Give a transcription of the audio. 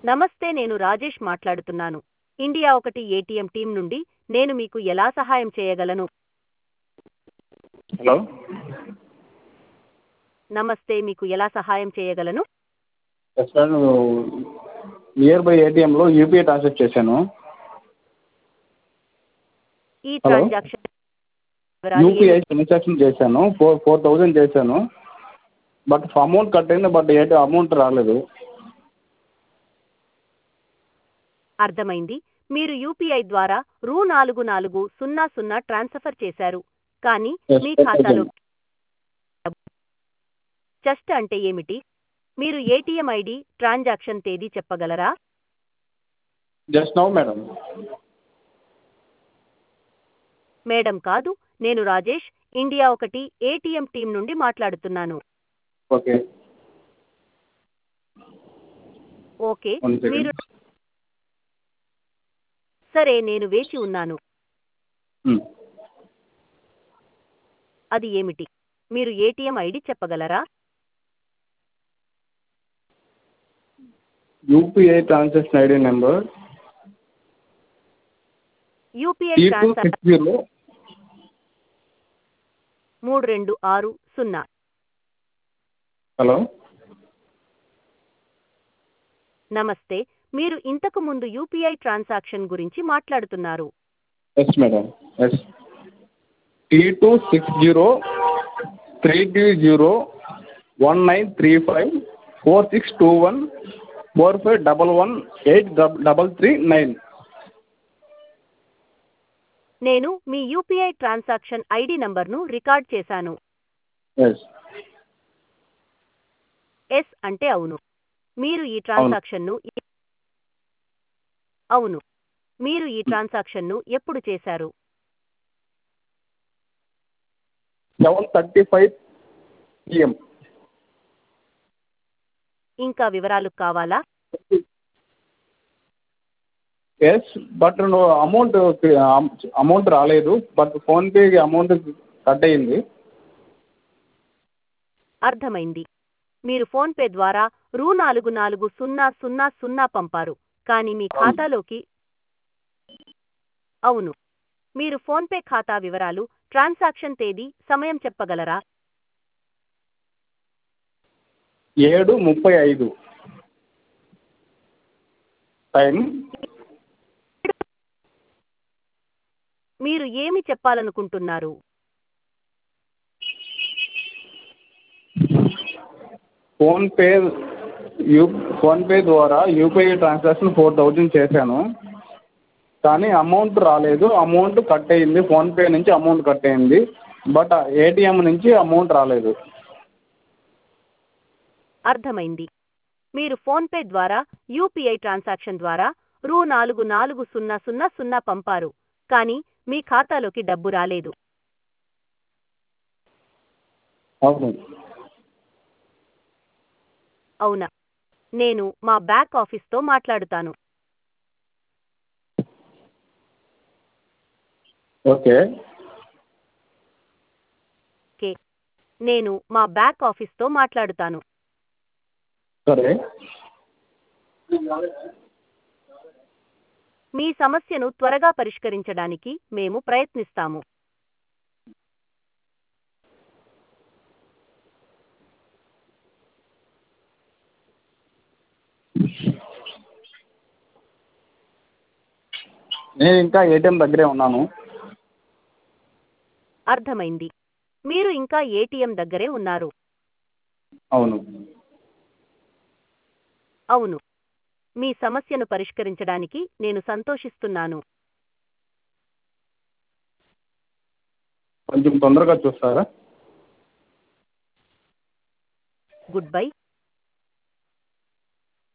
నమస్తే, నేను రాజేష్ మాట్లాడుతున్నాను. ఇండియా ఒకటి ఏటీఎం టీం నుండి. నేను మీకు ఎలా సహాయం చేయగలను? హలో. నమస్తే, మీకు ఎలా సహాయం చేయగలను? ఎస్ సార్, నియర్ బై ఏటీఎంలో యూపీఐ ట్రాన్స్ఫర్ చేశాను. ఈ హలో. ట్రాన్సాక్షన్ వివరాలు యూపీఐ ఏమిటి? ట్రాన్సాక్షన్ చేశాను, 4,000 చేశాను. బట్ అమౌంట్ కట్ అయింది, బట్ అమౌంట్ రాలేదు. అర్థమైంది. మీరు యూపీఐ ద్వారా రూ. 4400 ట్రాన్స్ఫర్ చేశారు, కానీ ఎస్, మీ 4,000. ఖాతాలో జస్ట్ అంటే ఏమిటి? మీరు ఏటీఎం ఐడి, ట్రాన్సాక్షన్ తేదీ చెప్పగలరా? Just now madam. మేడం కాదు, నేను రాజేష్, ఇండియా ఒకటి ఏటీఎం టీం నుండి మాట్లాడుతున్నాను. ఓకే. ఓకే, 1 మీరు సెకండ్. సరే, నేను వేచి ఉన్నాను. అది ఏమిటి? మీరు ఏటీఎం ఐడి చెప్పగలరా? UPI transaction ID number UPI transaction T260. 3260. Hello. నమస్తే, మీరు ఇంతకు ముందు యూపీఐ ట్రాన్సాక్షన్ గురించి మాట్లాడుతున్నారు. Yes madam. ఎస్. T260 32019354621 45118339. నేను మీ యూపీఐ ట్రాన్సాక్షన్ ఐడి నంబర్ను రికార్డ్ చేశాను. ఎస్. ఎస్ అంటే అవును. మీరు ఈ ట్రాన్సాక్షన్ను అవును. మీరు ఈ ట్రాన్సాక్షన్ను ఎప్పుడు చేశారు? 7:35 PM. ఇంకా వివరాలు కావాలా? ఎస్, బట్ అమౌంట్ రాలేదు, బట్ ఫోన్పే అమౌంట్ కట్ అయ్యింది. అర్థమైంది. మీరు ఫోన్పే ద్వారా రూ. 4400 పంపారు, కానీ మీ ఖాతాలోకి అవును. మీరు ఫోన్పే ఖాతా వివరాలు, ట్రాన్సాక్షన్ తేదీ, సమయం చెప్పగలరా? 7:35 టైం. మీరు ఏమి చెప్పాలనుకుంటున్నారు? ఫోన్పే ద్వారా యూపీఐ ట్రాన్సాక్షన్ 4,000 చేశాను, కానీ అమౌంట్ రాలేదు. అమౌంట్ కట్ అయ్యింది, ఫోన్పే నుంచి అమౌంట్ కట్ అయ్యింది, బట్ ఏటీఎం నుంచి అమౌంట్ రాలేదు. అర్థమైంది. మీరు ఫోన్పే ద్వారా యూపీఐ ట్రాన్సాక్షన్ ద్వారా రూ. 4400 పంపారు, కానీ మీ ఖాతాలోకి డబ్బు రాలేదు. అవును. అవునా? నేను మా బ్యాక్ ఆఫీస్తో మాట్లాడుతాను. ఓకే. ఓకే, నేను మా బ్యాక్ ఆఫీస్తో మాట్లాడుతాను. సరే. మీ సమస్యను త్వరగా పరిష్కరించడానికి మేము ప్రయత్నిస్తాము. నేను ఇంకా ఏటీఎం దగ్గరే ఉన్నాను. అర్థమైంది. మీరు ఇంకా ఏటీఎం దగ్గరే ఉన్నారు. అవును. అవును. మీ సమస్యను పరిష్కరించడానికి నేను సంతోషిస్తున్నాను. కొంచెం తొందరగా చూస్తారా? Good bye.